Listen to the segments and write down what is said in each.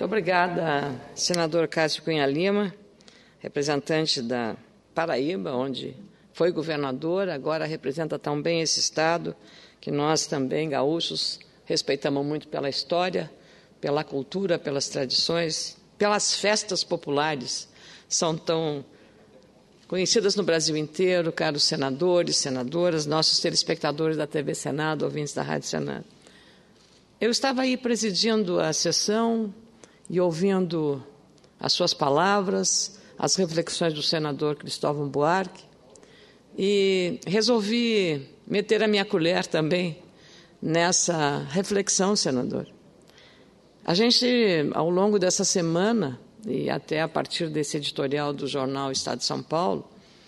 Muito obrigada, senador Cássio Cunha Lima, representante da Paraíba, onde foi governador, agora representa tão bem esse Estado, que nós também, gaúchos, respeitamos muito pela história, pela cultura, pelas tradições, pelas festas populares, são tão conhecidas no Brasil inteiro, caros senadores, senadoras, nossos telespectadores da TV Senado, ouvintes da Rádio Senado. Eu estava aí presidindo a sessão e ouvindo as suas palavras, as reflexões do senador Cristóvão Buarque, e resolvi meter a minha colher também nessa reflexão, senador. A gente, ao longo dessa semana, e até a partir desse editorial do jornal Estado de São Paulo,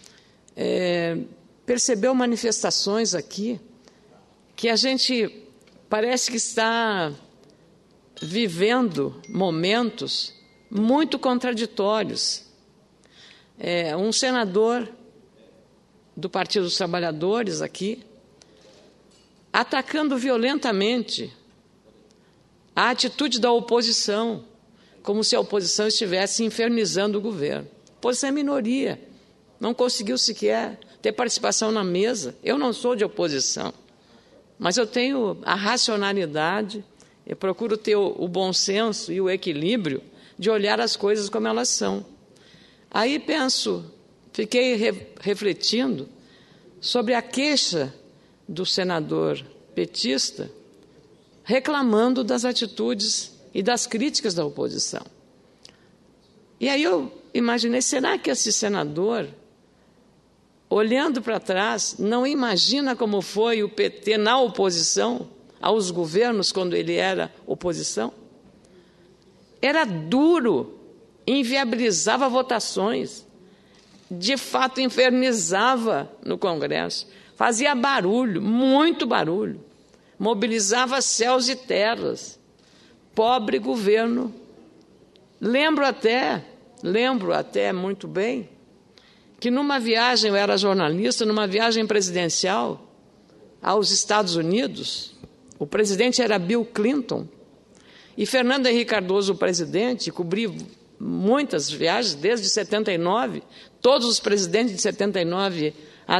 percebeu manifestações aqui que a gente parece que está vivendo momentos muito contraditórios. Um senador do Partido dos Trabalhadores aqui, atacando violentamente a atitude da oposição, como se a oposição estivesse infernizando o governo. A oposição é minoria, não conseguiu sequer ter participação na mesa. Eu não sou de oposição, mas eu tenho a racionalidade, eu procuro ter o bom senso e o equilíbrio de olhar as coisas como elas são. Aí fiquei refletindo sobre a queixa do senador petista reclamando das atitudes e das críticas da oposição. E aí eu imaginei, será que esse senador, olhando para trás, não imagina como foi o PT na oposição aos governos quando ele era oposição? Era duro, inviabilizava votações, de fato infernizava no Congresso, fazia barulho, muito barulho, mobilizava céus e terras. Pobre governo. Lembro até muito bem que numa viagem, eu era jornalista, numa viagem presidencial aos Estados Unidos, o presidente era Bill Clinton, e Fernando Henrique Cardoso, o presidente, cobri muitas viagens, desde 79, todos os presidentes de 79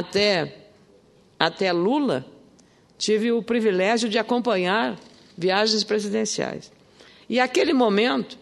até Lula, tive o privilégio de acompanhar viagens presidenciais. E naquele momento,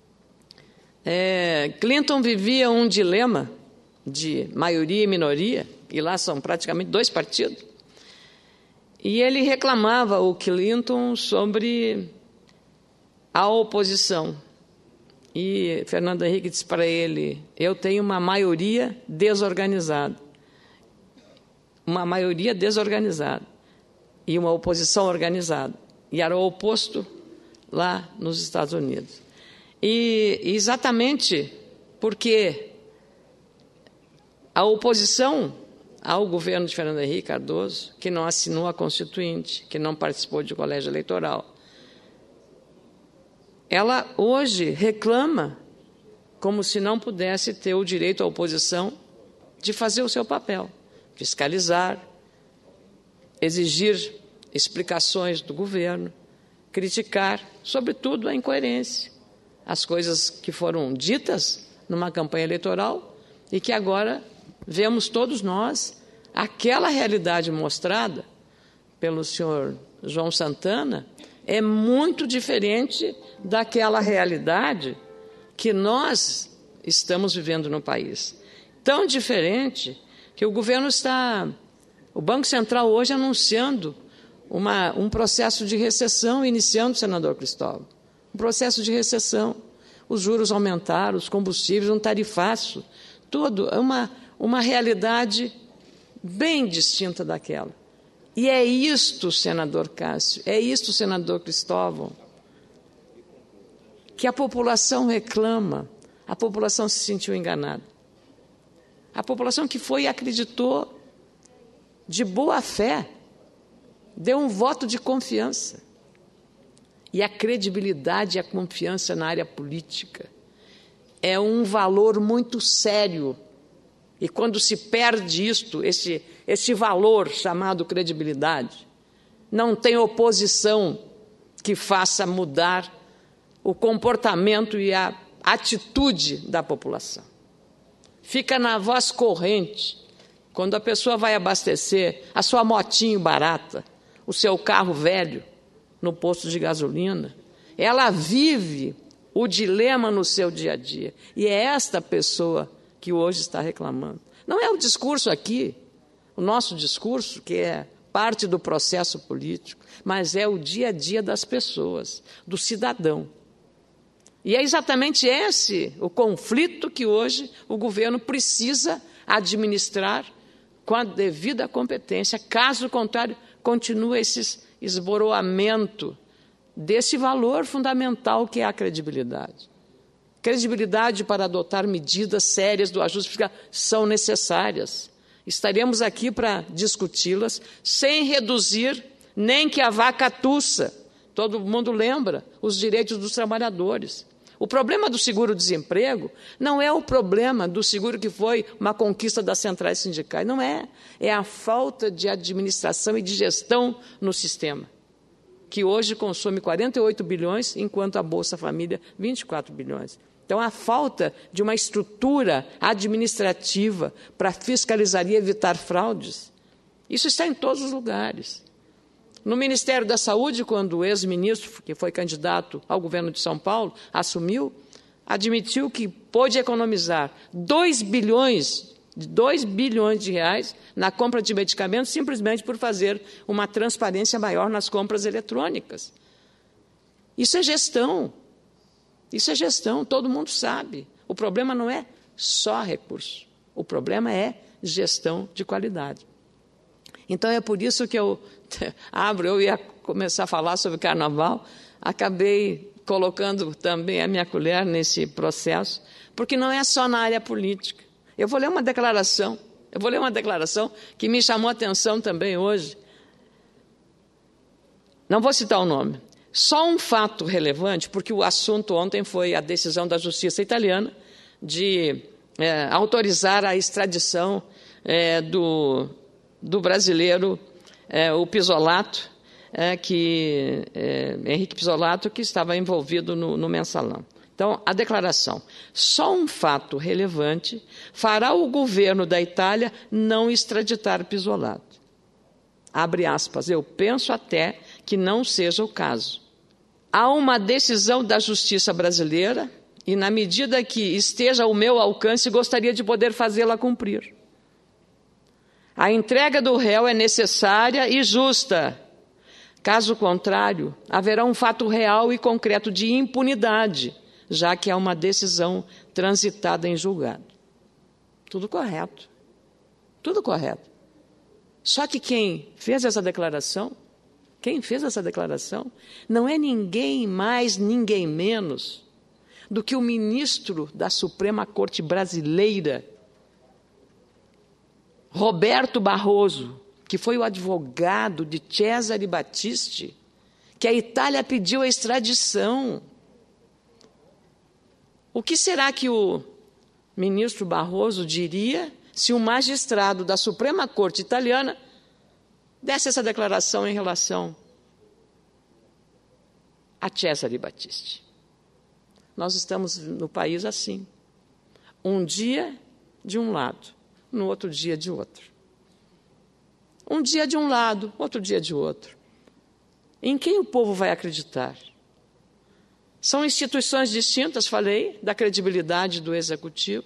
Clinton vivia um dilema de maioria e minoria, e lá são praticamente dois partidos, e ele reclamava, o Clinton, sobre a oposição. E Fernando Henrique disse para ele, eu tenho uma maioria desorganizada. Uma maioria desorganizada e uma oposição organizada. E era o oposto lá nos Estados Unidos. E exatamente porque a oposição ao governo de Fernando Henrique Cardoso, que não assinou a Constituinte, que não participou de colégio eleitoral, ela hoje reclama como se não pudesse ter o direito à oposição de fazer o seu papel, fiscalizar, exigir explicações do governo, criticar, sobretudo, a incoerência, as coisas que foram ditas numa campanha eleitoral e que agora vemos todos nós, aquela realidade mostrada pelo senhor João Santana é muito diferente daquela realidade que nós estamos vivendo no país. Tão diferente que o Banco Central hoje anunciando um processo de recessão, iniciando, senador Cristóvão, um processo de recessão. Os juros aumentaram, os combustíveis, um tarifaço, tudo é uma realidade bem distinta daquela. E é isto, senador Cássio, é isto, senador Cristóvão, que a população reclama, a população se sentiu enganada. A população que foi e acreditou de boa fé, deu um voto de confiança. E a credibilidade e a confiança na área política é um valor muito sério. E quando se perde esse valor chamado credibilidade, não tem oposição que faça mudar o comportamento e a atitude da população. Fica na voz corrente, quando a pessoa vai abastecer a sua motinho barata, o seu carro velho, no posto de gasolina, ela vive o dilema no seu dia a dia. E é esta pessoa que hoje está reclamando. Não é o discurso aqui, o nosso discurso, que é parte do processo político, mas é o dia a dia das pessoas, do cidadão. E é exatamente esse o conflito que hoje o governo precisa administrar com a devida competência. Caso contrário, continua esse esboroamento desse valor fundamental que é a credibilidade. Credibilidade para adotar medidas sérias do ajuste fiscal são necessárias. Estaremos aqui para discuti-las sem reduzir nem que a vaca tussa. Todo mundo lembra os direitos dos trabalhadores. O problema do seguro-desemprego não é o problema do seguro que foi uma conquista das centrais sindicais. Não é. É a falta de administração e de gestão no sistema, que hoje consome 48 bilhões, enquanto a Bolsa Família, 24 bilhões. Então, a falta de uma estrutura administrativa para fiscalizar e evitar fraudes, isso está em todos os lugares. No Ministério da Saúde, quando o ex-ministro, que foi candidato ao governo de São Paulo, assumiu, admitiu que pôde economizar 2 bilhões de reais na compra de medicamentos simplesmente por fazer uma transparência maior nas compras eletrônicas. Isso é gestão. Isso é gestão, todo mundo sabe. O problema não é só recurso. O problema é gestão de qualidade. Então, é por isso que eu ia começar a falar sobre carnaval, acabei colocando também a minha colher nesse processo, porque não é só na área política. Eu vou ler uma declaração que me chamou a atenção também hoje. Não vou citar o nome. Só um fato relevante, porque o assunto ontem foi a decisão da Justiça italiana de autorizar a extradição do brasileiro, o Pisolato, Henrique Pisolato, que estava envolvido no mensalão. Então, a declaração: só um fato relevante fará o governo da Itália não extraditar Pisolato. Abre aspas, eu penso até que não seja o caso. Há uma decisão da Justiça brasileira e, na medida que esteja ao meu alcance, gostaria de poder fazê-la cumprir. A entrega do réu é necessária e justa. Caso contrário, haverá um fato real e concreto de impunidade, já que há uma decisão transitada em julgado. Tudo correto. Tudo correto. Só que quem fez essa declaração não é ninguém mais, ninguém menos do que o ministro da Suprema Corte Brasileira, Roberto Barroso, que foi o advogado de Cesare Battisti, que a Itália pediu a extradição. O que será que o ministro Barroso diria se um magistrado da Suprema Corte italiana desse essa declaração em relação a Cesare Battisti? Nós estamos no país assim. Um dia de um lado, no outro dia de outro. Um dia de um lado, outro dia de outro. Em quem o povo vai acreditar? São instituições distintas, falei, da credibilidade do Executivo,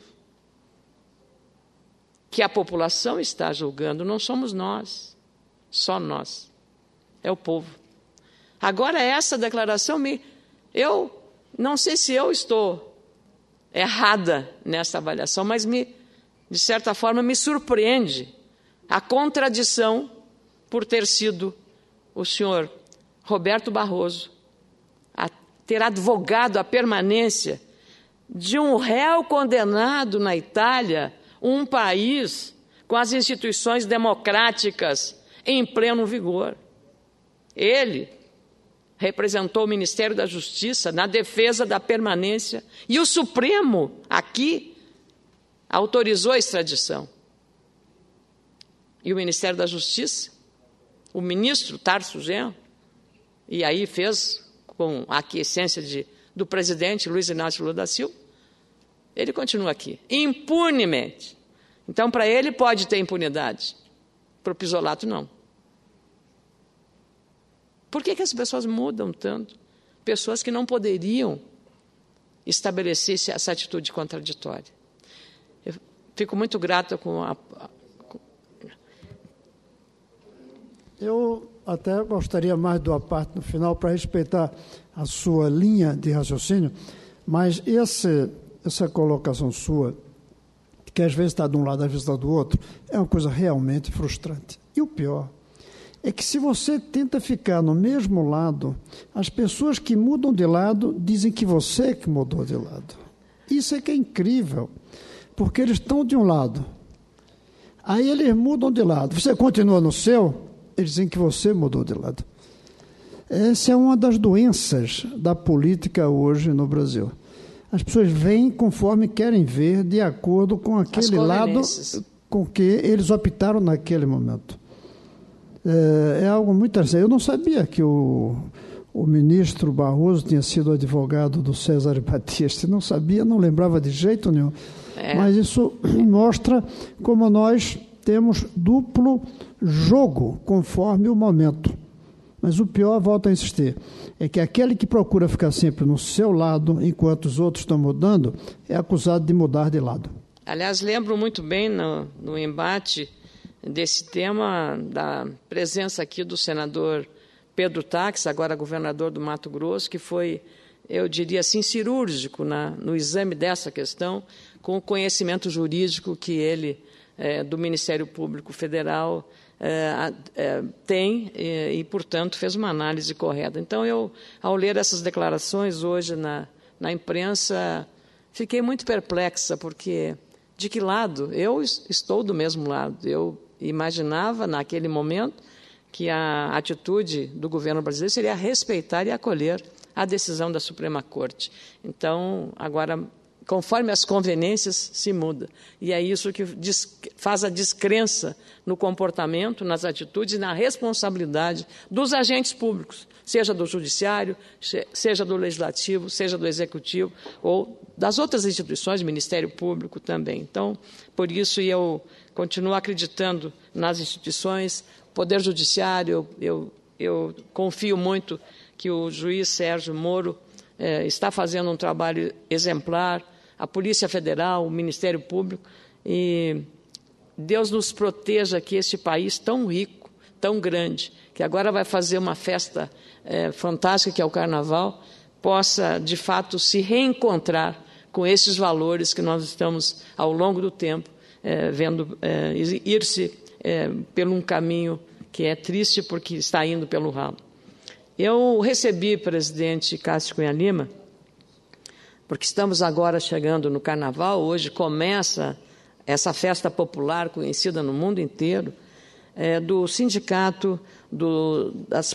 que a população está julgando, não somos nós, só nós, é o povo. Agora, essa declaração, eu não sei se eu estou errada nessa avaliação, mas, de certa forma, me surpreende a contradição por ter sido o senhor Roberto Barroso a ter advogado a permanência de um réu condenado na Itália, um país com as instituições democráticas em pleno vigor. Ele representou o Ministério da Justiça na defesa da permanência e o Supremo, aqui, autorizou a extradição. E o Ministério da Justiça, o ministro Tarso Genro, e aí fez com a aquiescência de do presidente Luiz Inácio Lula da Silva, ele continua aqui, impunemente. Então, para ele pode ter impunidade, para o Pizzolatto não. Por que as pessoas mudam tanto? Pessoas que não poderiam estabelecer essa atitude contraditória. Eu fico muito grata com a... Eu até gostaria mais de uma parte no final para respeitar a sua linha de raciocínio, mas essa colocação sua, que às vezes está de um lado, às vezes está do outro, é uma coisa realmente frustrante. E o pior é que se você tenta ficar no mesmo lado, as pessoas que mudam de lado dizem que você é que mudou de lado. Isso é que é incrível, porque eles estão de um lado, aí eles mudam de lado. Você continua no seu, eles dizem que você mudou de lado. Essa é uma das doenças da política hoje no Brasil. As pessoas veem conforme querem ver, de acordo com aquele lado com que eles optaram naquele momento. É algo muito interessante. Eu não sabia que o ministro Barroso tinha sido advogado do César Battisti. Não sabia, não lembrava de jeito nenhum. Mas isso mostra como nós temos duplo jogo conforme o momento. Mas o pior, volto a insistir, é que aquele que procura ficar sempre no seu lado, enquanto os outros estão mudando, é acusado de mudar de lado. Aliás, lembro muito bem no embate desse tema da presença aqui do senador Pedro Táxi, agora governador do Mato Grosso, que foi, eu diria assim, cirúrgico no exame dessa questão, com o conhecimento jurídico que ele, do Ministério Público Federal, tem e, portanto, fez uma análise correta. Então, eu, ao ler essas declarações hoje na imprensa, fiquei muito perplexa, porque de que lado? Eu estou do mesmo lado. Eu imaginava, naquele momento, que a atitude do governo brasileiro seria respeitar e acolher a decisão da Suprema Corte. Então, agora, conforme as conveniências, se muda. E é isso que faz a descrença no comportamento, nas atitudes e na responsabilidade dos agentes públicos, seja do Judiciário, seja do Legislativo, seja do Executivo, ou das outras instituições, Ministério Público também. Então, por isso, eu continuo acreditando nas instituições, Poder Judiciário, eu confio muito que o juiz Sérgio Moro está fazendo um trabalho exemplar, a Polícia Federal, o Ministério Público, e Deus nos proteja que este país tão rico, tão grande, que agora vai fazer uma festa fantástica, que é o Carnaval, possa, de fato, se reencontrar com esses valores que nós estamos, ao longo do tempo, vendo ir-se por um caminho que é triste porque está indo pelo ralo. Eu recebi, presidente Cássio Cunha Lima, porque estamos agora chegando no Carnaval, hoje começa essa festa popular conhecida no mundo inteiro, do Sindicato dos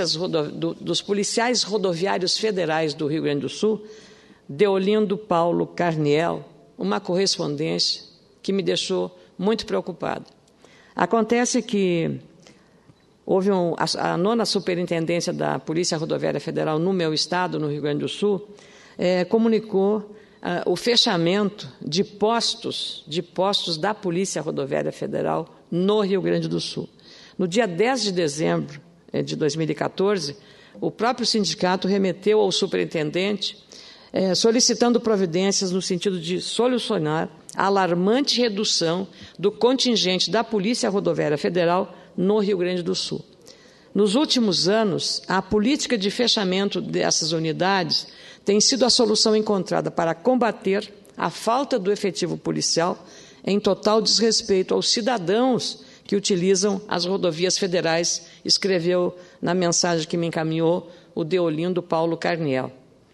Policiais Rodoviários Federais do Rio Grande do Sul, Deolindo Paulo Carniel, uma correspondência que me deixou muito preocupada. Acontece que houve a 9ª Superintendência da Polícia Rodoviária Federal no meu estado, no Rio Grande do Sul, comunicou o fechamento de postos da Polícia Rodoviária Federal no Rio Grande do Sul. No dia 10 de dezembro de 2014, o próprio sindicato remeteu ao superintendente solicitando providências no sentido de solucionar a alarmante redução do contingente da Polícia Rodoviária Federal no Rio Grande do Sul. Nos últimos anos, a política de fechamento dessas unidades tem sido a solução encontrada para combater a falta do efetivo policial em total desrespeito aos cidadãos que utilizam as rodovias federais, escreveu na mensagem que me encaminhou o Deolindo Paulo Carniel.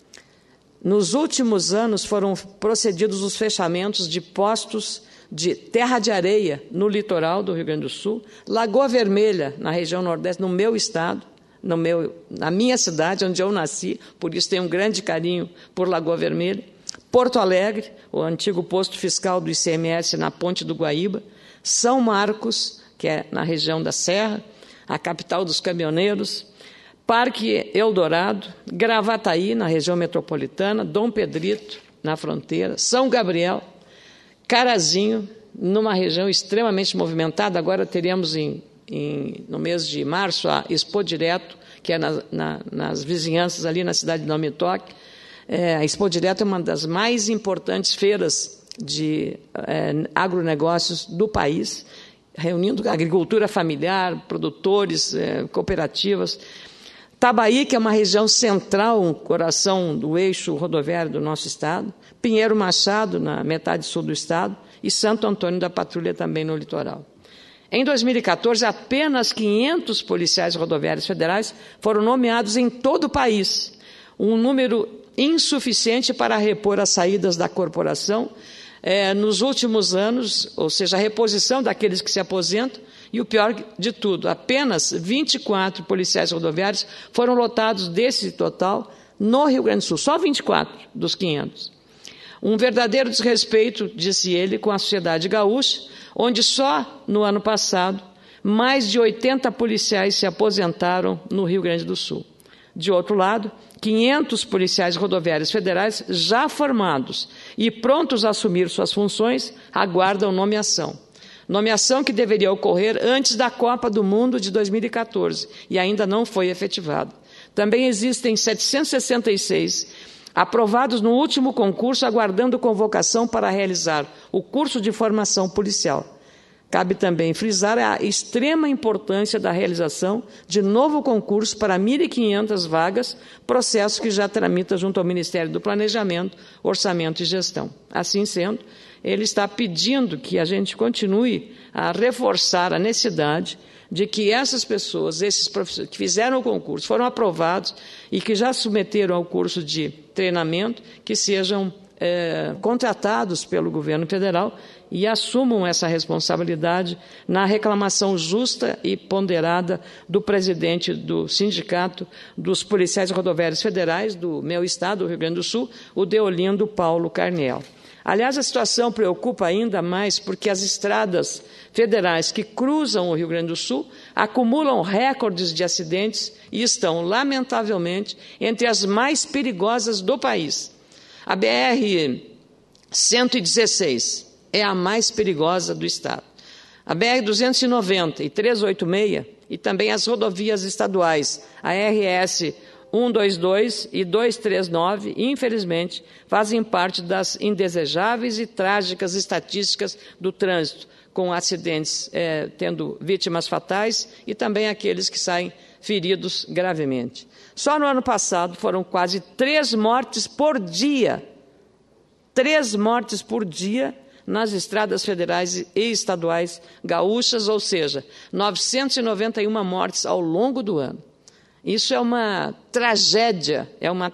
Nos últimos anos foram procedidos os fechamentos de postos de Terra de Areia, no litoral do Rio Grande do Sul, Lagoa Vermelha, na região nordeste, no meu estado, na minha cidade, onde eu nasci, por isso tenho um grande carinho por Lagoa Vermelha, Porto Alegre, o antigo posto fiscal do ICMS na Ponte do Guaíba, São Marcos, que é na região da Serra, a capital dos caminhoneiros, Parque Eldorado, Gravataí, na região metropolitana, Dom Pedrito, na fronteira, São Gabriel, Carazinho, numa região extremamente movimentada. Agora teremos no mês de março a Expo Direto, que é nas vizinhanças ali na cidade de Nome Toque. A Expo Direto é uma das mais importantes feiras de agronegócios do país, reunindo agricultura familiar, produtores, cooperativas. Tabaí, que é uma região central, um coração do eixo rodoviário do nosso estado, Pinheiro Machado, na metade sul do estado, e Santo Antônio da Patrulha, também no litoral. Em 2014, apenas 500 policiais rodoviários federais foram nomeados em todo o país, um número insuficiente para repor as saídas da corporação nos últimos anos, ou seja, a reposição daqueles que se aposentam. E o pior de tudo, apenas 24 policiais rodoviários foram lotados desse total no Rio Grande do Sul, só 24 dos 500. Um verdadeiro desrespeito, disse ele, com a sociedade gaúcha, onde só no ano passado mais de 80 policiais se aposentaram no Rio Grande do Sul. De outro lado, 500 policiais rodoviários federais já formados e prontos a assumir suas funções aguardam nomeação. Nomeação que deveria ocorrer antes da Copa do Mundo de 2014 e ainda não foi efetivada. Também existem 766 aprovados no último concurso, aguardando convocação para realizar o curso de formação policial. Cabe também frisar a extrema importância da realização de novo concurso para 1.500 vagas, processo que já tramita junto ao Ministério do Planejamento, Orçamento e Gestão. Assim sendo, ele está pedindo que a gente continue a reforçar a necessidade de que essas pessoas, esses professores que fizeram o concurso, foram aprovados e que já submeteram ao curso de treinamento, que sejam contratados pelo governo federal e assumam essa responsabilidade na reclamação justa e ponderada do presidente do Sindicato dos Policiais Rodoviários Federais do meu estado, do Rio Grande do Sul, o Deolindo Paulo Carniel. Aliás, a situação preocupa ainda mais porque as estradas federais que cruzam o Rio Grande do Sul acumulam recordes de acidentes e estão, lamentavelmente, entre as mais perigosas do país. A BR-116 é a mais perigosa do estado. A BR-290 e 386 e também as rodovias estaduais, a RS 122 e 239, infelizmente, fazem parte das indesejáveis e trágicas estatísticas do trânsito, com acidentes tendo vítimas fatais e também aqueles que saem feridos gravemente. Só no ano passado foram quase 3 mortes por dia. 3 mortes por dia nas estradas federais e estaduais gaúchas, ou seja, 991 mortes ao longo do ano. Isso é uma tragédia,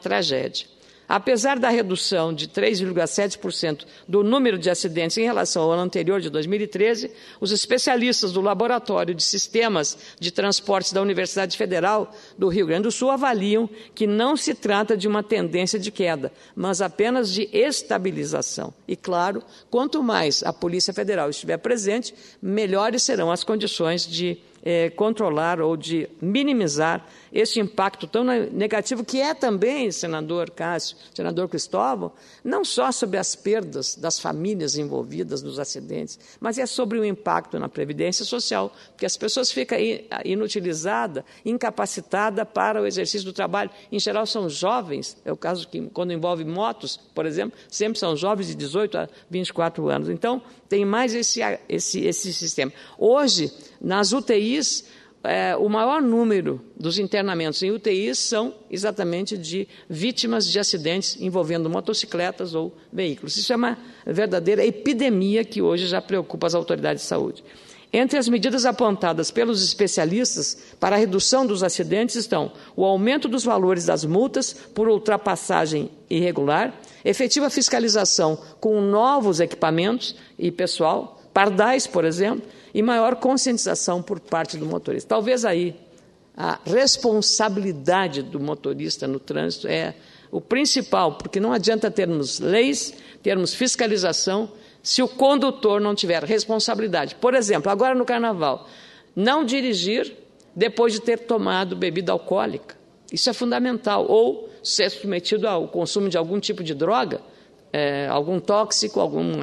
Apesar da redução de 3,7% do número de acidentes em relação ao ano anterior, de 2013, os especialistas do Laboratório de Sistemas de Transportes da Universidade Federal do Rio Grande do Sul avaliam que não se trata de uma tendência de queda, mas apenas de estabilização. E, claro, quanto mais a Polícia Federal estiver presente, melhores serão as condições de controlar ou de minimizar esse impacto tão negativo que é também, senador Cássio, senador Cristóvão, não só sobre as perdas das famílias envolvidas nos acidentes, mas é sobre o impacto na Previdência Social, porque as pessoas ficam inutilizadas, incapacitadas para o exercício do trabalho. Em geral, são jovens, é o caso que, quando envolve motos, por exemplo, sempre são jovens de 18 a 24 anos. Então, tem mais esse sistema. Hoje, nas UTIs, o maior número dos internamentos em UTIs são exatamente de vítimas de acidentes envolvendo motocicletas ou veículos. Isso é uma verdadeira epidemia que hoje já preocupa as autoridades de saúde. Entre as medidas apontadas pelos especialistas para a redução dos acidentes estão o aumento dos valores das multas por ultrapassagem irregular, efetiva fiscalização com novos equipamentos e pessoal, pardais, por exemplo, e maior conscientização por parte do motorista. Talvez aí a responsabilidade do motorista no trânsito é o principal, porque não adianta termos leis, termos fiscalização, se o condutor não tiver responsabilidade. Por exemplo, agora no Carnaval, não dirigir depois de ter tomado bebida alcoólica. Isso é fundamental. Ou ser submetido ao consumo de algum tipo de droga, algum tóxico,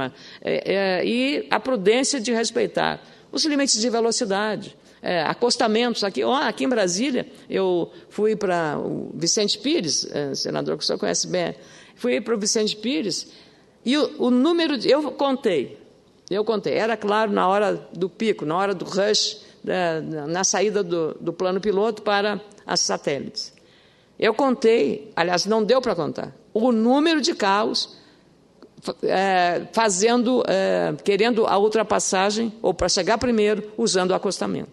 e a prudência de respeitar os limites de velocidade, acostamentos. Aqui em Brasília, eu fui para o Vicente Pires, senador que o senhor conhece bem, fui para o Vicente Pires, e o número eu contei, era claro, na hora do pico, na hora do rush, na saída do plano piloto para as satélites. Eu contei, aliás, não deu para contar, o número de carros querendo a ultrapassagem, ou para chegar primeiro, usando o acostamento.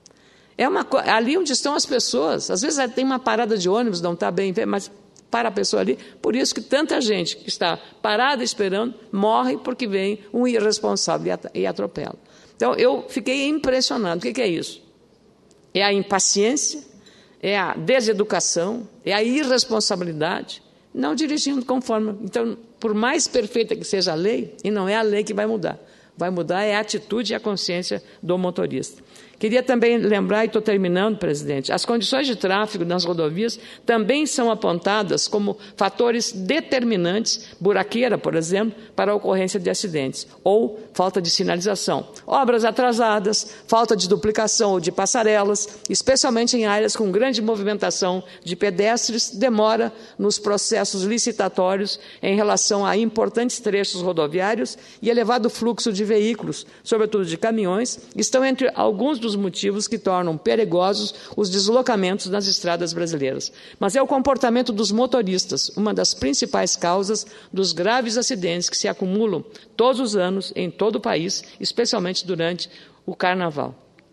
Ali onde estão as pessoas, às vezes tem uma parada de ônibus, não está bem, mas para a pessoa ali, por isso que tanta gente que está parada esperando, morre porque vem um irresponsável e atropela. Então, eu fiquei impressionado. O que é isso? É a impaciência, é a deseducação, é a irresponsabilidade, não dirigindo conforme. Então, por mais perfeita que seja a lei, e não é a lei que vai mudar é a atitude e a consciência do motorista. Queria também lembrar, e estou terminando, presidente, as condições de tráfego nas rodovias também são apontadas como fatores determinantes, buraqueira, por exemplo, para a ocorrência de acidentes, ou falta de sinalização, obras atrasadas, falta de duplicação ou de passarelas, especialmente em áreas com grande movimentação de pedestres, demora nos processos licitatórios em relação a importantes trechos rodoviários e elevado fluxo de veículos, sobretudo de caminhões, estão entre alguns dos motivos que tornam perigosos os deslocamentos nas estradas brasileiras. Mas é o comportamento dos motoristas, uma das principais causas dos graves acidentes que se acumulam todos os anos em todo o país, especialmente durante o Carnaval.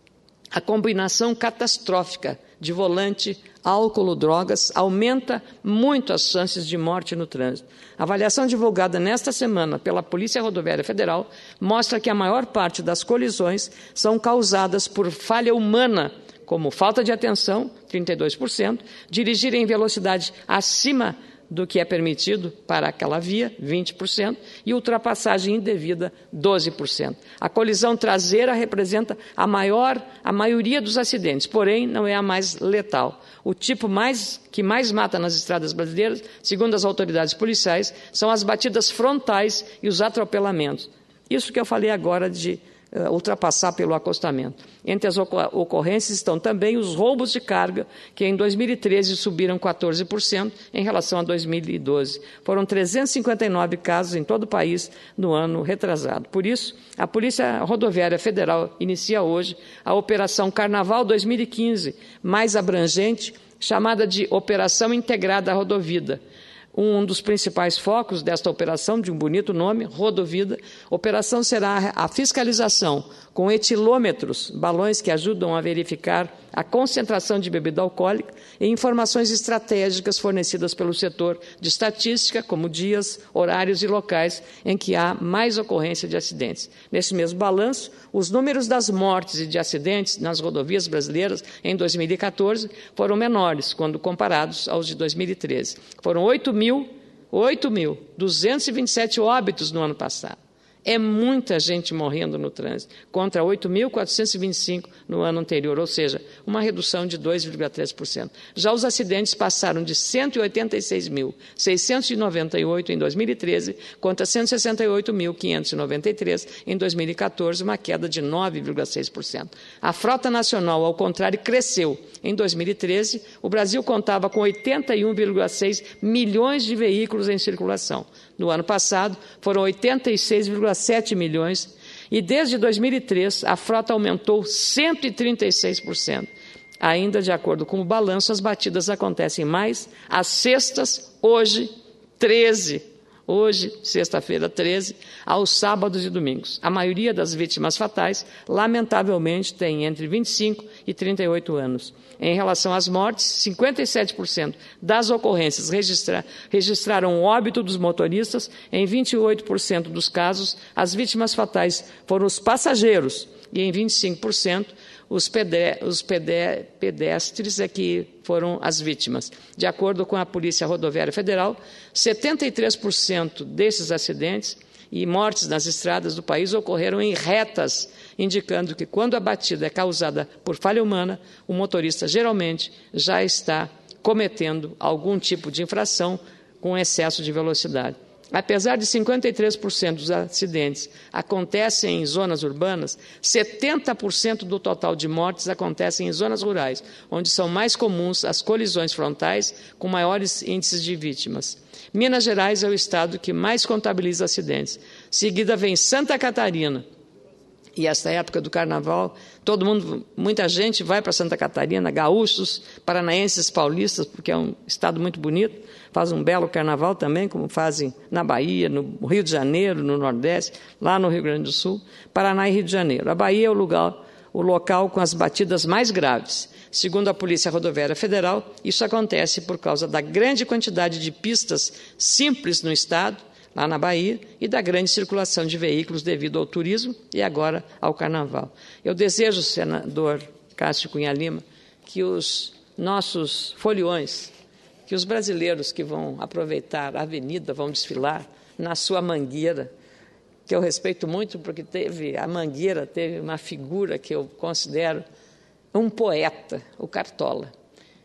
A combinação catastrófica de volante, álcool, drogas, aumenta muito as chances de morte no trânsito. A avaliação divulgada nesta semana pela Polícia Rodoviária Federal mostra que a maior parte das colisões são causadas por falha humana, como falta de atenção, 32%, dirigir em velocidade acima do que é permitido para aquela via, 20%, e ultrapassagem indevida, 12%. A colisão traseira representa a maioria dos acidentes, porém não é a mais letal. O tipo que mais mata nas estradas brasileiras, segundo as autoridades policiais, são as batidas frontais e os atropelamentos. Isso que eu falei agora de ultrapassar pelo acostamento. Entre as ocorrências estão também os roubos de carga, que em 2013 subiram 14% em relação a 2012. Foram 359 casos em todo o país no ano retrasado. Por isso, a Polícia Rodoviária Federal inicia hoje a Operação Carnaval 2015, mais abrangente, chamada de Operação Integrada Rodovida. Um dos principais focos desta operação, de um bonito nome, Rodovida, operação será a fiscalização com etilômetros, balões que ajudam a verificar a concentração de bebida alcoólica e informações estratégicas fornecidas pelo setor de estatística, como dias, horários e locais em que há mais ocorrência de acidentes. Nesse mesmo balanço, os números das mortes e de acidentes nas rodovias brasileiras em 2014 foram menores, quando comparados aos de 2013. Foram 8.227 óbitos no ano passado. É muita gente morrendo no trânsito, contra 8.425 no ano anterior, ou seja, uma redução de 2,3%. Já os acidentes passaram de 186.698 em 2013, contra 168.593 em 2014, uma queda de 9,6%. A frota nacional, ao contrário, cresceu. Em 2013, o Brasil contava com 81,6 milhões de veículos em circulação. No ano passado, foram 86,7 milhões e, desde 2003, a frota aumentou 136%. Ainda de acordo com o balanço, as batidas acontecem mais às sextas, hoje, sexta-feira, 13, aos sábados e domingos. A maioria das vítimas fatais, lamentavelmente, tem entre 25 e 38 anos. Em relação às mortes, 57% das ocorrências registraram o óbito dos motoristas. Em 28% dos casos, as vítimas fatais foram os passageiros e em 25% os pedestres é que foram as vítimas. De acordo com a Polícia Rodoviária Federal, 73% desses acidentes e mortes nas estradas do país ocorreram em retas, indicando que quando a batida é causada por falha humana, o motorista geralmente já está cometendo algum tipo de infração com excesso de velocidade. Apesar de 53% dos acidentes acontecem em zonas urbanas, 70% do total de mortes acontecem em zonas rurais, onde são mais comuns as colisões frontais com maiores índices de vítimas. Minas Gerais é o estado que mais contabiliza acidentes. Seguida vem Santa Catarina. E esta época do Carnaval, muita gente vai para Santa Catarina, gaúchos, paranaenses, paulistas, porque é um estado muito bonito, faz um belo Carnaval também, como fazem na Bahia, no Rio de Janeiro, no Nordeste, lá no Rio Grande do Sul, Paraná e Rio de Janeiro. A Bahia é o local com as batidas mais graves. Segundo a Polícia Rodoviária Federal, isso acontece por causa da grande quantidade de pistas simples no estado, lá na Bahia, e da grande circulação de veículos devido ao turismo e agora ao Carnaval. Eu desejo, senador Cássio Cunha Lima, que os nossos foliões, que os brasileiros que vão aproveitar a avenida, vão desfilar na sua Mangueira, que eu respeito muito porque a Mangueira teve uma figura que eu considero um poeta, o Cartola.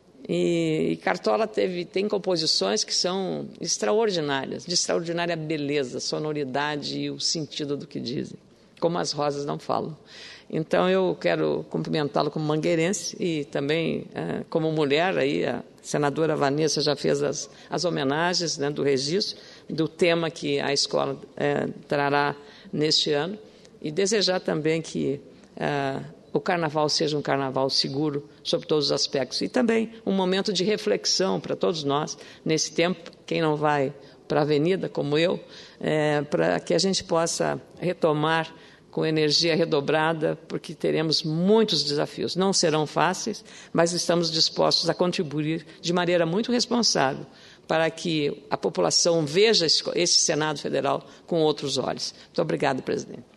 E Cartola tem composições que são extraordinárias, de extraordinária beleza, sonoridade e o sentido do que dizem, como as rosas não falam. Então, eu quero cumprimentá-lo como mangueirense e também como mulher. Aí a senadora Vanessa já fez as homenagens, né, do registro, do tema que a escola trará neste ano, e desejar também que o Carnaval seja um Carnaval seguro sobre todos os aspectos. E também um momento de reflexão para todos nós, nesse tempo, quem não vai para a avenida, como eu, para que a gente possa retomar com energia redobrada, porque teremos muitos desafios. Não serão fáceis, mas estamos dispostos a contribuir de maneira muito responsável para que a população veja esse Senado Federal com outros olhos. Muito obrigado, presidente.